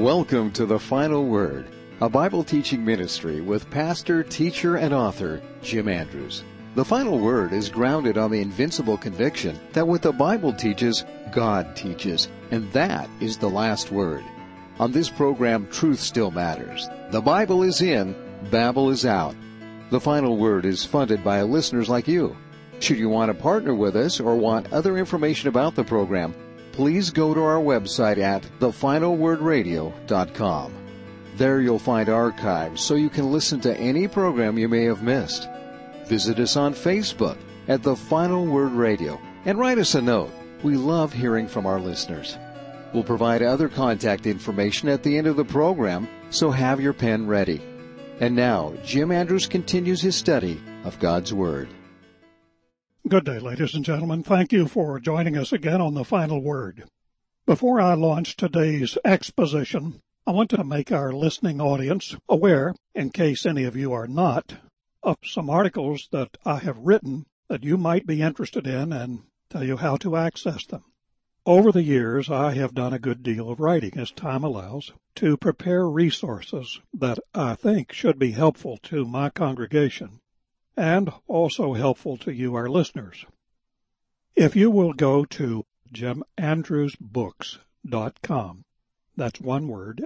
Welcome to The Final Word, a Bible teaching ministry with pastor, teacher, and author Jim Andrews. The Final Word is grounded on the invincible conviction that what the Bible teaches, God teaches, and that is the last word. On this program, truth still matters. The Bible is in, Babel is out. The Final Word is funded by listeners like you. Should you want to partner with us or want other information about the program, please go to our website at thefinalwordradio.com. There you'll find archives so you can listen to any program you may have missed. Visit us on Facebook at The Final Word Radio and write us a note. We love hearing from our listeners. We'll provide other contact information at the end of the program, so have your pen ready. And now, Jim Andrews continues his study of God's Word. Good day, ladies and gentlemen. Thank you for joining us again on The Final Word. Before I launch today's exposition, I want to make our listening audience aware, in case any of you are not, of some articles that I have written that you might be interested in and tell you how to access them. Over the years, I have done a good deal of writing, as time allows, to prepare resources that I think should be helpful to my congregation and also helpful to you, our listeners. If you will go to jimandrewsbooks.com, that's one word,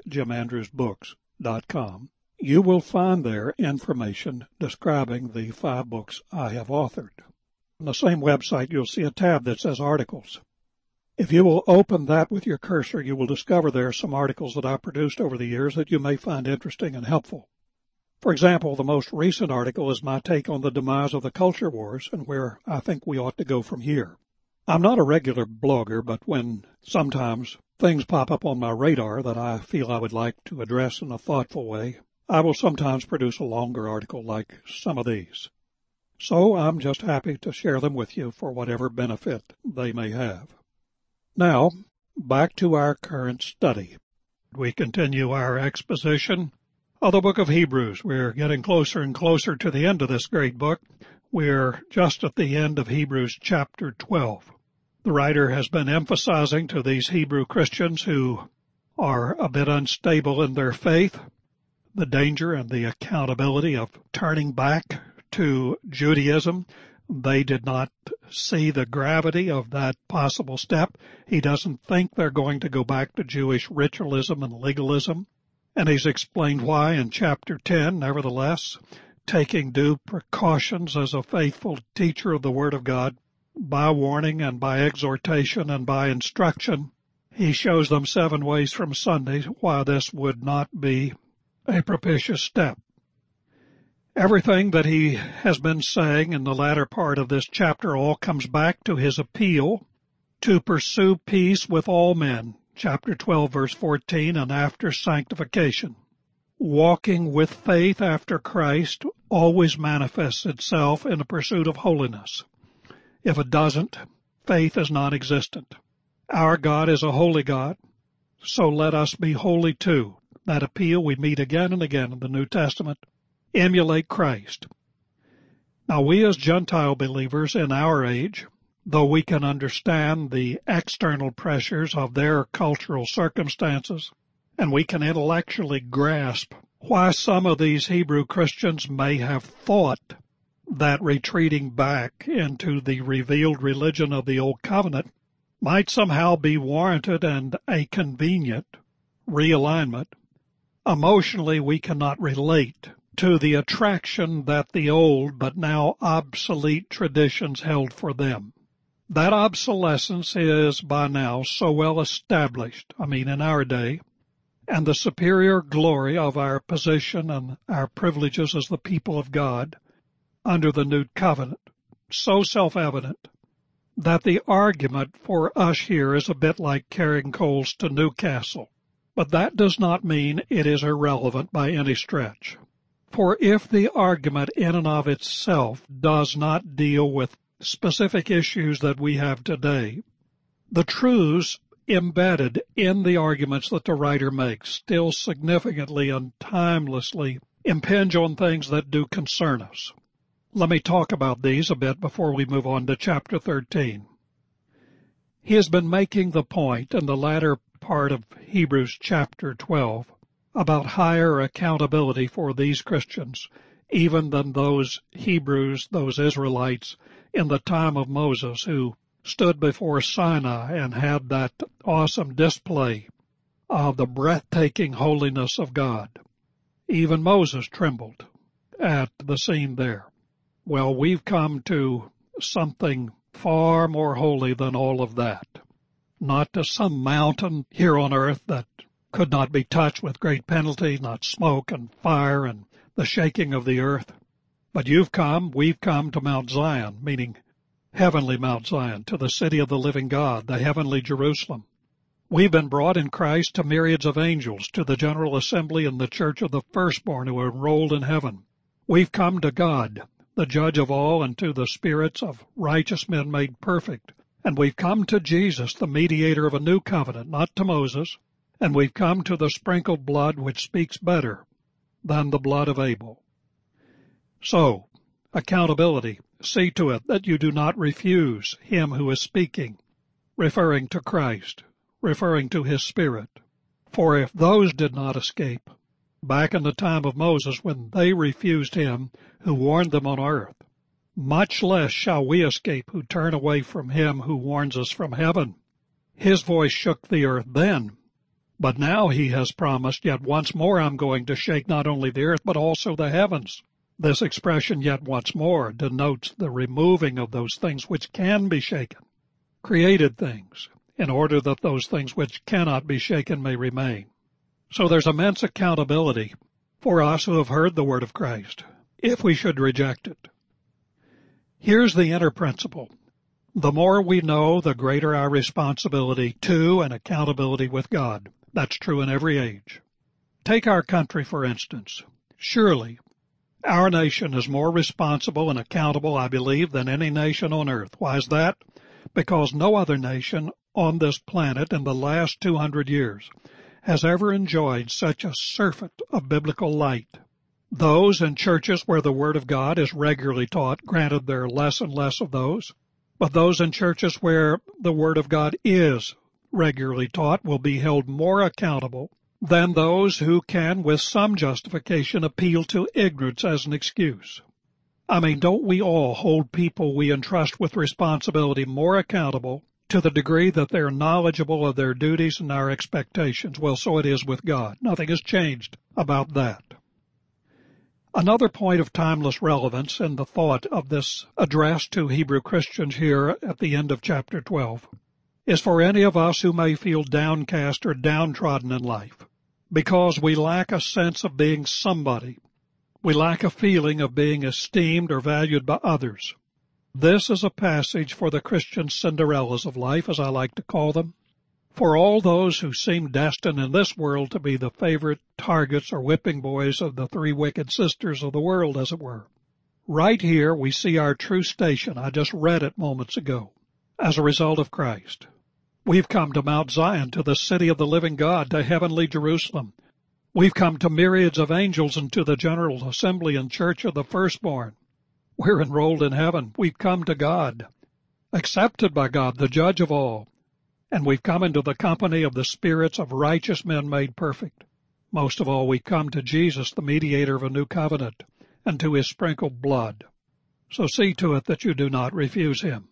jimandrewsbooks.com, you will find there information describing the 5 books I have authored. On the same website, you'll see a tab that says Articles. If you will open that with your cursor, you will discover there some articles that I produced over the years that you may find interesting and helpful. For example, the most recent article is my take on the demise of the culture wars and where I think we ought to go from here. I'm not a regular blogger, but when sometimes things pop up on my radar that I feel I would like to address in a thoughtful way, I will sometimes produce a longer article like some of these. So I'm just happy to share them with you for whatever benefit they may have. Now, back to our current study. We continue our exposition of the book of Hebrews. We're getting closer and closer to the end of this great book. We're just at the end of Hebrews chapter 12. The writer has been emphasizing to these Hebrew Christians who are a bit unstable in their faith the danger and the accountability of turning back to Judaism. They did not see the gravity of that possible step. He doesn't think they're going to go back to Jewish ritualism and legalism. And he's explained why in chapter 10, nevertheless, taking due precautions as a faithful teacher of the Word of God, by warning and by exhortation and by instruction, he shows them 7 ways from Sunday why this would not be a propitious step. Everything that he has been saying in the latter part of this chapter all comes back to his appeal to pursue peace with all men. Chapter 12, verse 14, and after sanctification. Walking with faith after Christ always manifests itself in a pursuit of holiness. If it doesn't, faith is non-existent. Our God is a holy God, so let us be holy too. That appeal we meet again and again in the New Testament. Emulate Christ. Now we as Gentile believers in our age, though we can understand the external pressures of their cultural circumstances, and we can intellectually grasp why some of these Hebrew Christians may have thought that retreating back into the revealed religion of the Old Covenant might somehow be warranted and a convenient realignment, emotionally we cannot relate to the attraction that the old but now obsolete traditions held for them. That obsolescence is by now so well established, in our day, and the superior glory of our position and our privileges as the people of God under the New Covenant, so self-evident, that the argument for us here is a bit like carrying coals to Newcastle. But that does not mean it is irrelevant by any stretch. For if the argument in and of itself does not deal with specific issues that we have today, the truths embedded in the arguments that the writer makes still significantly and timelessly impinge on things that do concern us. Let me talk about these a bit before we move on to chapter 13. He has been making the point in the latter part of Hebrews chapter 12 about higher accountability for these Christians, even than those Hebrews, those Israelites in the time of Moses who stood before Sinai and had that awesome display of the breathtaking holiness of God. Even Moses trembled at the scene there. Well, we've come to something far more holy than all of that. Not to some mountain here on earth that could not be touched with great penalty, not smoke and fire and the shaking of the earth. But we've come to Mount Zion, meaning heavenly Mount Zion, to the city of the living God, the heavenly Jerusalem. We've been brought in Christ to myriads of angels, to the general assembly and the church of the firstborn who are enrolled in heaven. We've come to God, the judge of all, and to the spirits of righteous men made perfect. And we've come to Jesus, the mediator of a new covenant, not to Moses. And we've come to the sprinkled blood which speaks better than the blood of Abel. So, accountability. See to it that you do not refuse him who is speaking, referring to Christ, referring to his Spirit. For if those did not escape, back in the time of Moses when they refused him who warned them on earth, much less shall we escape who turn away from him who warns us from heaven. His voice shook the earth then, but now he has promised, yet once more I'm going to shake not only the earth but also the heavens. This expression, yet once more, denotes the removing of those things which can be shaken, created things, in order that those things which cannot be shaken may remain. So there's immense accountability for us who have heard the word of Christ, if we should reject it. Here's the inner principle. The more we know, the greater our responsibility to and accountability with God. That's true in every age. Take our country, for instance. Surely, our nation is more responsible and accountable, I believe, than any nation on earth. Why is that? Because no other nation on this planet in the last 200 years has ever enjoyed such a surfeit of biblical light. Those in churches where the Word of God is regularly taught, granted there are less and less of those, but those in churches where the Word of God is regularly taught will be held more accountable than those who can, with some justification, appeal to ignorance as an excuse. I mean, don't we all hold people we entrust with responsibility more accountable to the degree that they're knowledgeable of their duties and our expectations? Well, so it is with God. Nothing has changed about that. Another point of timeless relevance in the thought of this address to Hebrew Christians here at the end of chapter 12 is for any of us who may feel downcast or downtrodden in life because we lack a sense of being somebody. We lack a feeling of being esteemed or valued by others. This is a passage for the Christian Cinderellas of life, as I like to call them, for all those who seem destined in this world to be the favorite targets or whipping boys of the three wicked sisters of the world, as it were. Right here we see our true station. I just read it moments ago. As a result of Christ, we've come to Mount Zion, to the city of the living God, to heavenly Jerusalem. We've come to myriads of angels and to the general assembly and church of the firstborn. We're enrolled in heaven. We've come to God, accepted by God, the judge of all. And we've come into the company of the spirits of righteous men made perfect. Most of all, we come to Jesus, the mediator of a new covenant, and to his sprinkled blood. So see to it that you do not refuse him.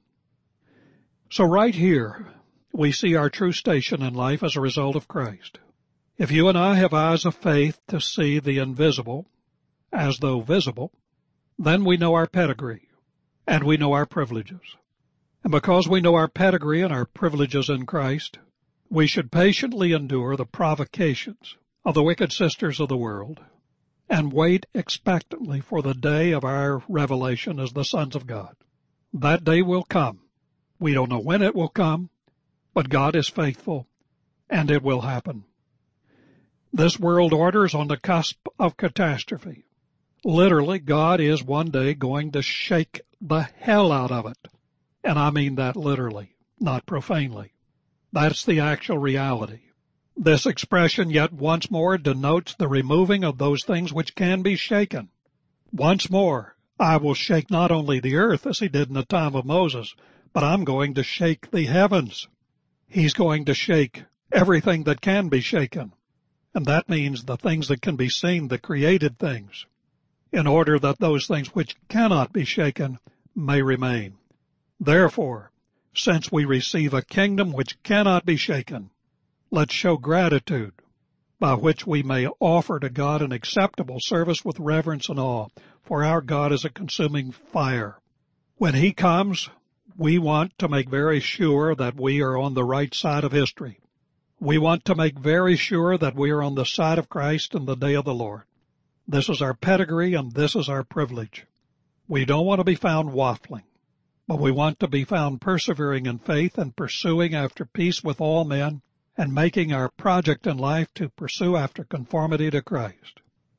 So right here, we see our true station in life as a result of Christ. If you and I have eyes of faith to see the invisible as though visible, then we know our pedigree, and we know our privileges. And because we know our pedigree and our privileges in Christ, we should patiently endure the provocations of the wicked sisters of the world and wait expectantly for the day of our revelation as the sons of God. That day will come. We don't know when it will come, but God is faithful, and it will happen. This world order is on the cusp of catastrophe. Literally, God is one day going to shake the hell out of it. And I mean that literally, not profanely. That's the actual reality. This expression, yet once more, denotes the removing of those things which can be shaken. Once more, I will shake not only the earth, as he did in the time of Moses, but I'm going to shake the heavens. He's going to shake everything that can be shaken, and that means the things that can be seen, the created things, in order that those things which cannot be shaken may remain. Therefore, since we receive a kingdom which cannot be shaken, let's show gratitude, by which we may offer to God an acceptable service with reverence and awe, for our God is a consuming fire. When He comes, we want to make very sure that we are on the right side of history. We want to make very sure that we are on the side of Christ in the day of the Lord. This is our pedigree and this is our privilege. We don't want to be found waffling, but we want to be found persevering in faith and pursuing after peace with all men and making our project in life to pursue after conformity to Christ.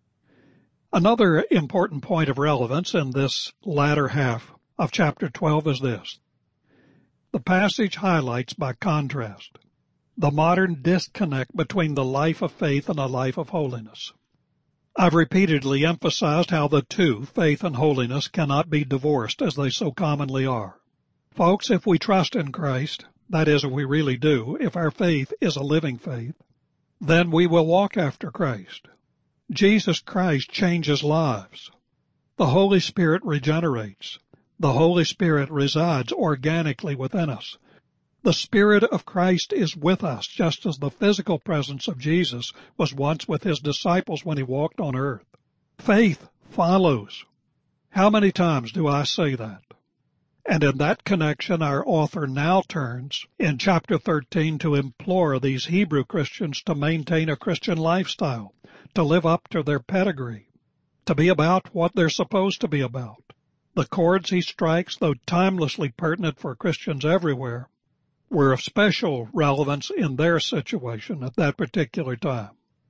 Another important point of relevance in this latter half of chapter 12 is this. The passage highlights, by contrast, the modern disconnect between the life of faith and a life of holiness. I've repeatedly emphasized how the two, faith and holiness, cannot be divorced as they so commonly are. Folks, if we trust in Christ, that is, if we really do, if our faith is a living faith, then we will walk after Christ. Jesus Christ changes lives. The Holy Spirit regenerates. The Holy Spirit resides organically within us. The Spirit of Christ is with us, just as the physical presence of Jesus was once with His disciples when He walked on earth. Faith follows. How many times do I say that? And in that connection, our author now turns in chapter 13 to implore these Hebrew Christians to maintain a Christian lifestyle, to live up to their pedigree, to be about what they're supposed to be about. The chords he strikes, though timelessly pertinent for Christians everywhere, were of special relevance in their situation at that particular time.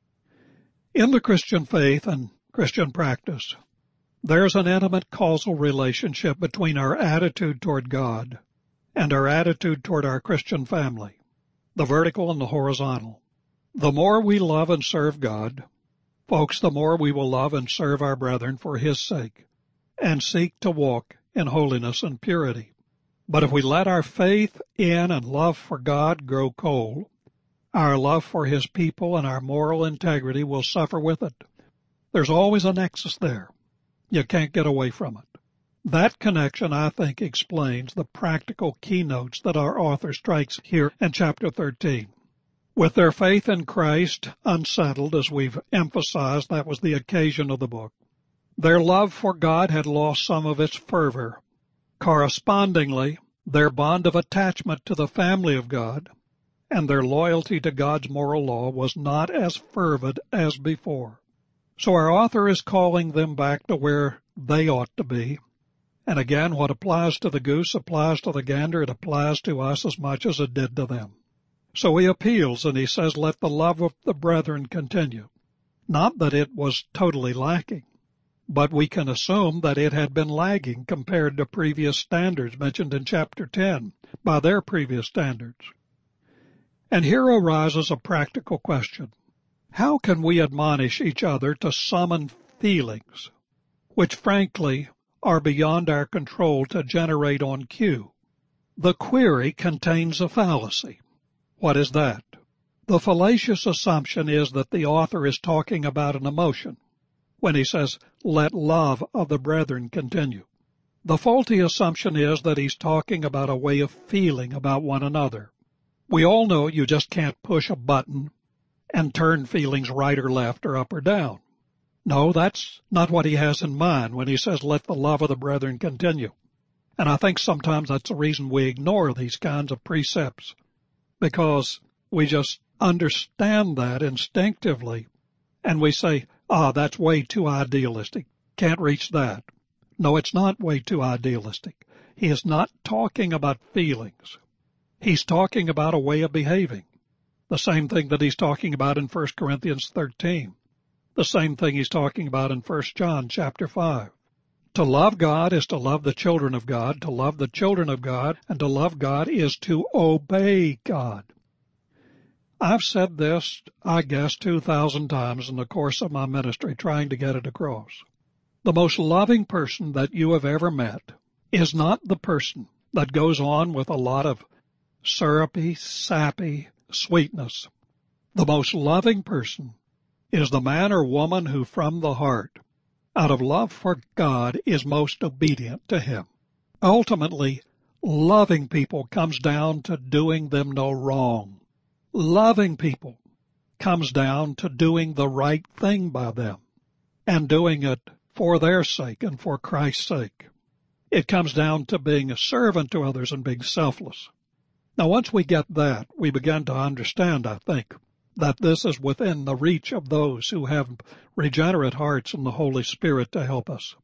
In the Christian faith and Christian practice, there's an intimate causal relationship between our attitude toward God and our attitude toward our Christian family, the vertical and the horizontal. The more we love and serve God, folks, the more we will love and serve our brethren for His sake and seek to walk in holiness and purity. But if we let our faith in and love for God grow cold, our love for His people and our moral integrity will suffer with it. There's always a nexus there. You can't get away from it. That connection, I think, explains the practical keynotes that our author strikes here in chapter 13. With their faith in Christ unsettled, as we've emphasized, that was the occasion of the book, their love for God had lost some of its fervor. Correspondingly, their bond of attachment to the family of God and their loyalty to God's moral law was not as fervid as before. So our author is calling them back to where they ought to be. And again, what applies to the goose applies to the gander. It applies to us as much as it did to them. So he appeals and he says, let the love of the brethren continue. Not that it was totally lacking, but we can assume that it had been lagging compared to previous standards mentioned in chapter 10 by their previous standards. And here arises a practical question. How can we admonish each other to summon feelings which frankly are beyond our control to generate on cue? The query contains a fallacy. What is that? The fallacious assumption is that the author is talking about an emotion when he says, let love of the brethren continue. The faulty assumption is that he's talking about a way of feeling about one another. We all know you just can't push a button and turn feelings right or left or up or down. No, that's not what he has in mind when he says, let the love of the brethren continue. And I think sometimes that's the reason we ignore these kinds of precepts, because we just understand that instinctively, and we say, that's way too idealistic. Can't reach that. No, it's not way too idealistic. He is not talking about feelings. He's talking about a way of behaving. The same thing that he's talking about in 1 Corinthians 13. The same thing he's talking about in 1 John chapter 5. To love God is to love the children of God. To love the children of God and to love God is to obey God. I've said this, I guess, 2,000 times in the course of my ministry, trying to get it across. The most loving person that you have ever met is not the person that goes on with a lot of syrupy, sappy sweetness The most loving person is the man or woman who from the heart, out of love for God, is most obedient to Him. Ultimately, loving people comes down to doing them no wrong. Loving people comes down to doing the right thing by them and doing it for their sake and for Christ's sake. It comes down to being a servant to others and being selfless. Now, once we get that, we begin to understand, I think, that this is within the reach of those who have regenerate hearts and the Holy Spirit to help us.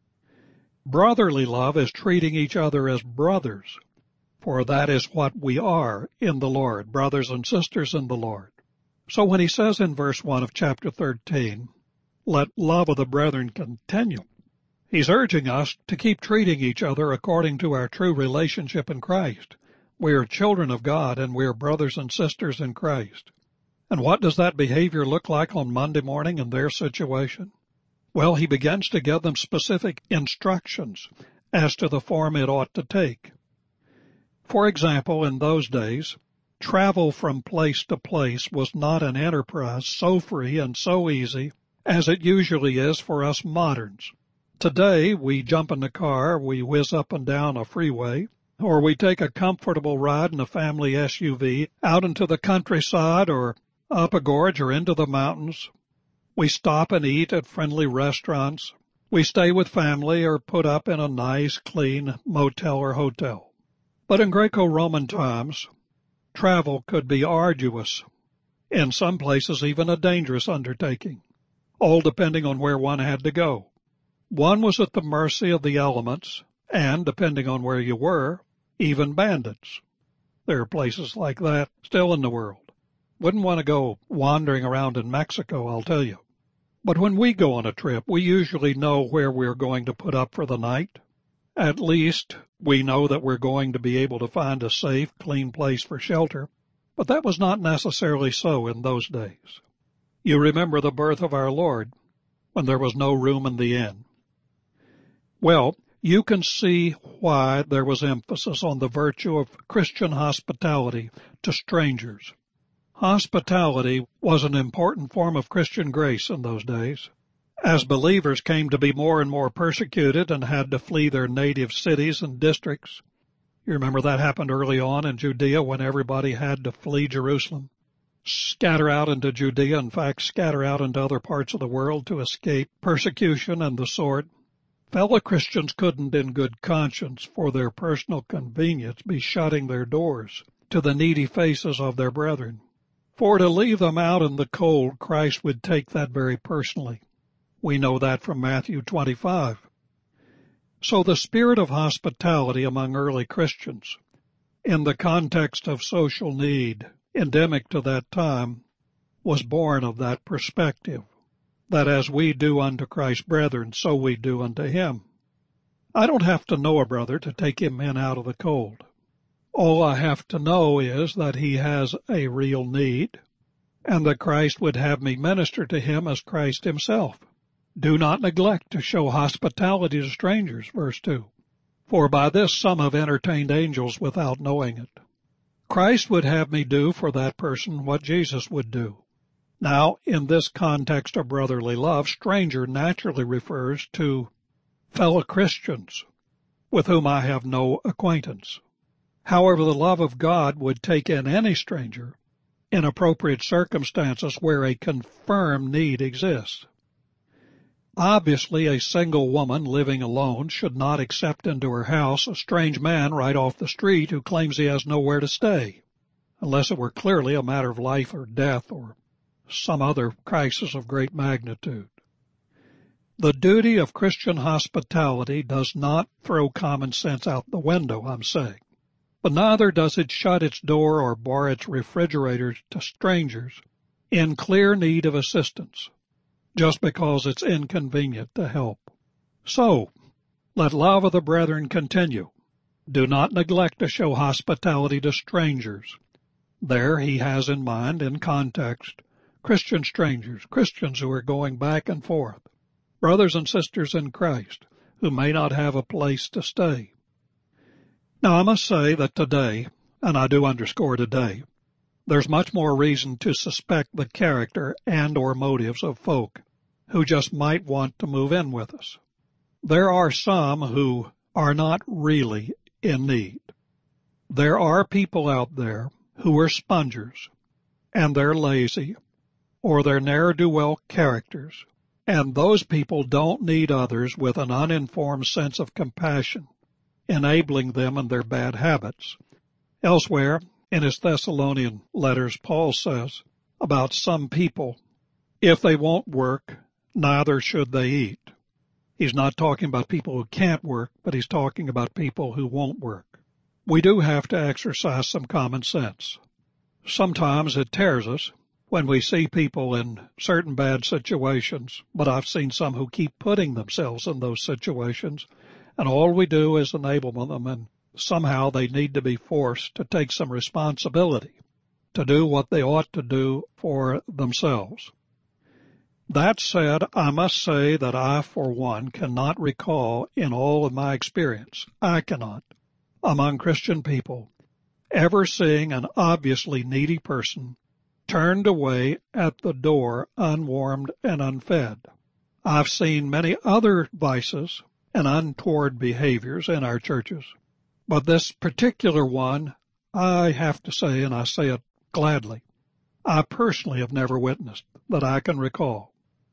Brotherly love is treating each other as brothers, for that is what we are in the Lord, brothers and sisters in the Lord. So when he says in verse 1 of chapter 13, let love of the brethren continue, he's urging us to keep treating each other according to our true relationship in Christ. We are children of God, and we are brothers and sisters in Christ. And what does that behavior look like on Monday morning in their situation? Well, he begins to give them specific instructions as to the form it ought to take. For example, in those days, travel from place to place was not an enterprise so free and so easy as it usually is for us moderns. Today, we jump in the car, we whiz up and down a freeway, or we take a comfortable ride in a family SUV out into the countryside or up a gorge or into the mountains. We stop and eat at friendly restaurants. We stay with family or put up in a nice, clean motel or hotel. But in Greco-Roman times, travel could be arduous, in some places even a dangerous undertaking, all depending on where one had to go. One was at the mercy of the elements, and, depending on where you were, even bandits. There are places like that still in the world. Wouldn't want to go wandering around in Mexico, I'll tell you. But when we go on a trip, we usually know where we're going to put up for the night. At least, we know that we're going to be able to find a safe, clean place for shelter. But that was not necessarily so in those days. You remember the birth of our Lord, when there was no room in the inn. Well, you can see why there was emphasis on the virtue of Christian hospitality to strangers. Hospitality was an important form of Christian grace in those days. As believers came to be more and more persecuted and had to flee their native cities and districts. You remember that happened early on in Judea when everybody had to flee Jerusalem, scatter out into Judea, in fact, scatter out into other parts of the world to escape persecution and the sword. Fellow Christians couldn't in good conscience, for their personal convenience, be shutting their doors to the needy faces of their brethren. For to leave them out in the cold, Christ would take that very personally. We know that from Matthew 25. So the spirit of hospitality among early Christians, in the context of social need endemic to that time, was born of that perspective, that as we do unto Christ's brethren, so we do unto him. I don't have to know a brother to take him in out of the cold. All I have to know is that he has a real need, and that Christ would have me minister to him as Christ himself. Do not neglect to show hospitality to strangers, verse 2. For by this some have entertained angels without knowing it. Christ would have me do for that person what Jesus would do. Now, in this context of brotherly love, stranger naturally refers to fellow Christians with whom I have no acquaintance. However, the love of God would take in any stranger in appropriate circumstances where a confirmed need exists. Obviously, a single woman living alone should not accept into her house a strange man right off the street who claims he has nowhere to stay, unless it were clearly a matter of life or death or some other crisis of great magnitude. The duty of Christian hospitality does not throw common sense out the window, I'm saying. But neither does it shut its door or bar its refrigerators to strangers in clear need of assistance, just because it's inconvenient to help. So, let love of the brethren continue. Do not neglect to show hospitality to strangers. There he has in mind, in context, Christian strangers, Christians who are going back and forth, brothers and sisters in Christ, who may not have a place to stay. Now, I must say that today, and I do underscore today, There's much more reason to suspect the character and or motives of folk who just might want to move in with us. There are some who are not really in need. There are people out there who are spongers, and they're lazy, or they're ne'er-do-well characters, and those people don't need others with an uninformed sense of compassion, enabling them in their bad habits. Elsewhere, in his Thessalonian letters, Paul says about some people, if they won't work, neither should they eat. He's not talking about people who can't work, but he's talking about people who won't work. We do have to exercise some common sense. Sometimes it tears us when we see people in certain bad situations, but I've seen some who keep putting themselves in those situations, and all we do is enable them, and somehow they need to be forced to take some responsibility to do what they ought to do for themselves. That said, I must say that I, for one, cannot recall in all of my experience, I cannot, among Christian people, ever seeing an obviously needy person turned away at the door unwarmed and unfed. I've seen many other vices and untoward behaviors in our churches, but this particular one, I have to say, and I say it gladly, I personally have never witnessed that I can recall.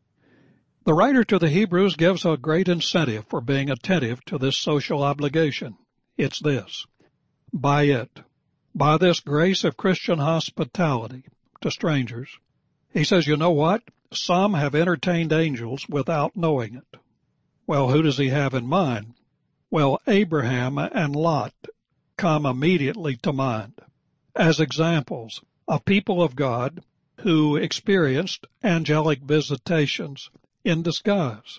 The writer to the Hebrews gives a great incentive for being attentive to this social obligation. It's this: by this grace of Christian hospitality to strangers, he says, you know what? Some have entertained angels without knowing it. Well, who does he have in mind? Well, Abraham and Lot come immediately to mind as examples of people of God who experienced angelic visitations in disguise.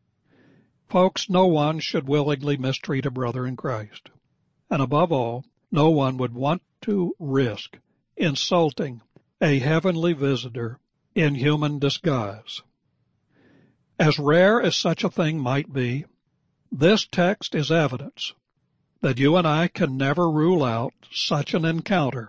Folks, no one should willingly mistreat a brother in Christ. And above all, no one would want to risk insulting a heavenly visitor in human disguise. As rare as such a thing might be, this text is evidence that you and I can never rule out such an encounter.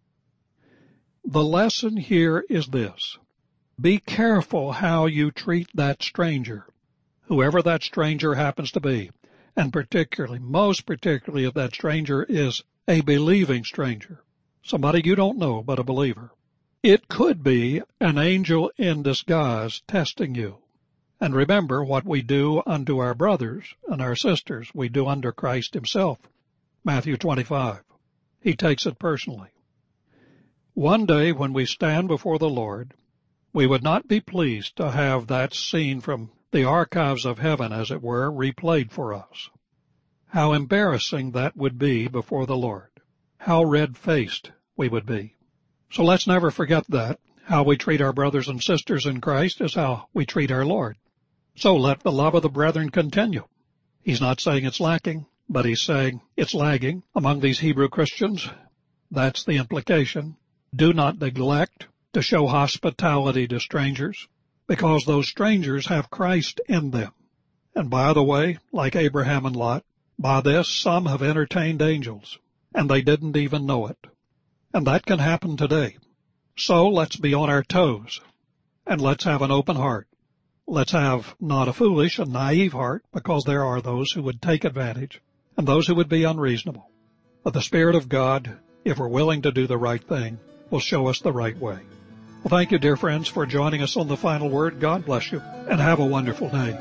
The lesson here is this: be careful how you treat that stranger, whoever that stranger happens to be, and most particularly if that stranger is a believing stranger, somebody you don't know but a believer. It could be an angel in disguise testing you. And remember, what we do unto our brothers and our sisters, we do unto Christ himself. Matthew 25. He takes it personally. One day when we stand before the Lord, we would not be pleased to have that scene from the archives of heaven, as it were, replayed for us. How embarrassing that would be before the Lord. How red-faced we would be. So let's never forget that. How we treat our brothers and sisters in Christ is how we treat our Lord. So let the love of the brethren continue. He's not saying it's lacking, but he's saying it's lagging among these Hebrew Christians. That's the implication. Do not neglect to show hospitality to strangers, because those strangers have Christ in them. And by the way, like Abraham and Lot, by this some have entertained angels, and they didn't even know it. And that can happen today. So let's be on our toes, and let's have an open heart. Let's have not a foolish and naive heart, because there are those who would take advantage and those who would be unreasonable. But the Spirit of God, if we're willing to do the right thing, will show us the right way. Well, thank you, dear friends, for joining us on The Final Word. God bless you, and have a wonderful day.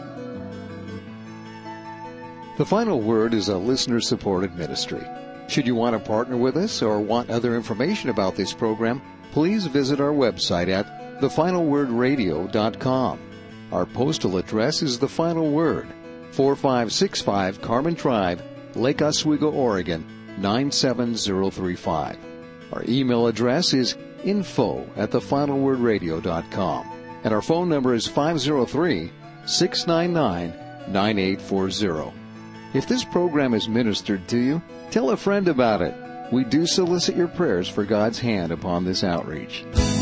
The Final Word is a listener-supported ministry. Should you want to partner with us or want other information about this program, please visit our website at thefinalwordradio.com. Our postal address is The Final Word, 4565 Carmen Drive, Lake Oswego, Oregon, 97035. Our email address is info@thefinalwordradio.com. And our phone number is 503-699-9840. If this program is ministered to you, tell a friend about it. We do solicit your prayers for God's hand upon this outreach.